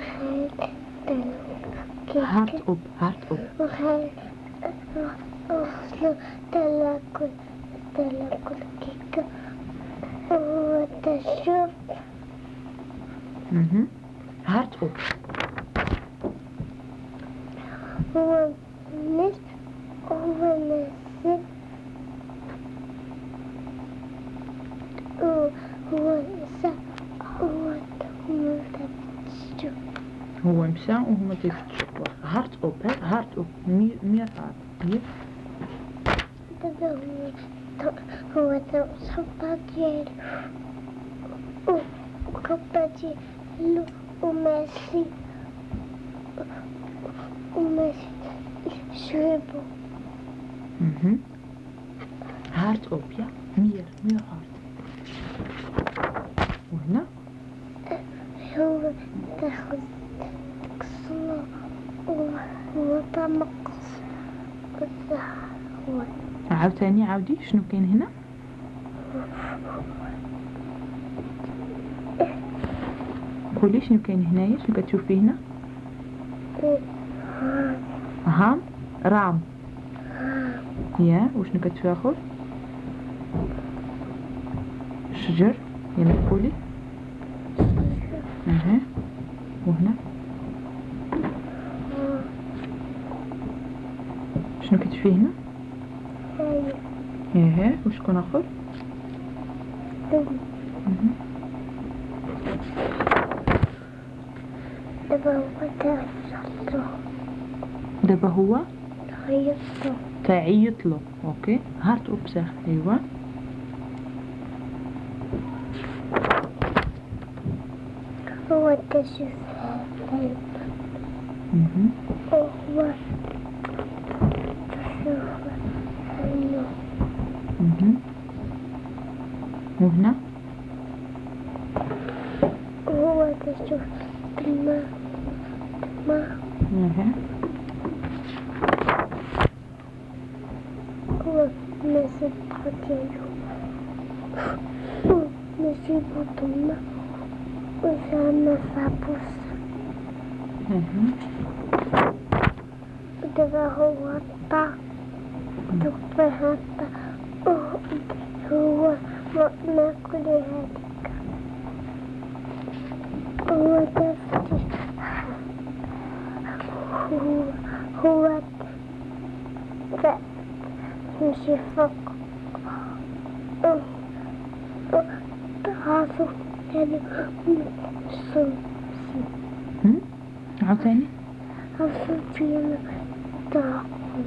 Hardop, hardop. Hardop. هو مشى وهما تيفتشوا. Hardop, hè? Hardop. Meer hard. Hier. هو صبا ديالو وكبا ديالو وماشي شربو. Hardop, ja. Meer hard. وهنا هو تاخد كسلو وهو طمقص هو عاوتاني عاودي شنو كاين هنا؟ قولي شنو كاين هنايا، شنو كتشوفي هنا؟ هام رام. يا وشنو كتشوفي اخر؟ شجر. يلا قولي. وهنا شنو كتشوفي هنا؟ وشكون اخر؟ دابا هو تعيط له. اوكي هارت اوبسخ. ايوا هو تشوف وهو وهنا هو تشوف الماء هو ماشي الضغط ديالو ماشي بطمة وزعما صابوس. ودابا هو طا دابا هطا هو ماكل هاديك هو تفتش هو مشي فوق راسو يعني عاوتاني راسو ديالو طاق.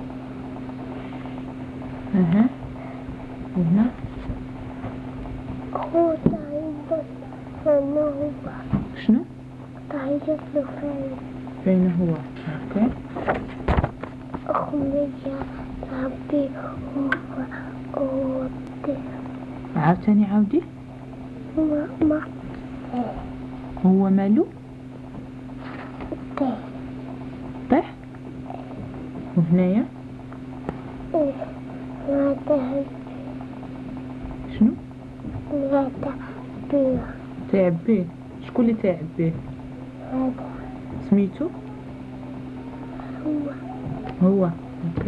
وهنا هو تعيط فين هو. شنو؟ تعيط له فين هو. اوكي أخويا ربي هو عاوتاني عاودي. هو مالو طيح. وهنايا شنو؟ تعب بيه. شكون اللي تعب بيه؟ سميتو هو. اوكي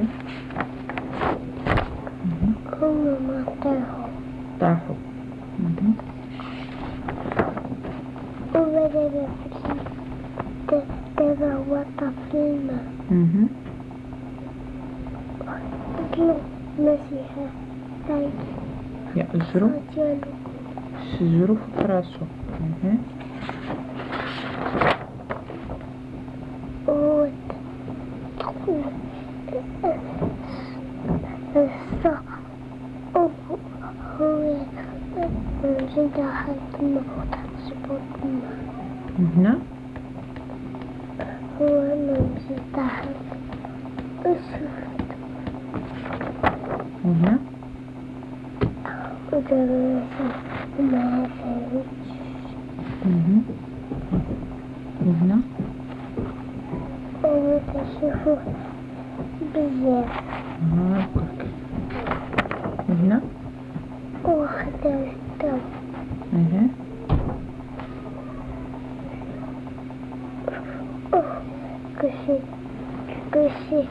هو ما طاحوا. هو دابا هو طفل الماء. قلو ماشي هاي يأجرو شجرو في راسو. هو زيد حد الموت هنا هو ممشي تحت وهنا ما وهنا تشوفوا بزاف. هاكاك. وهنا وخدا الدم كرسي كرسي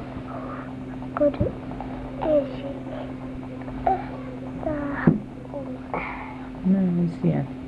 كرسي مزيان.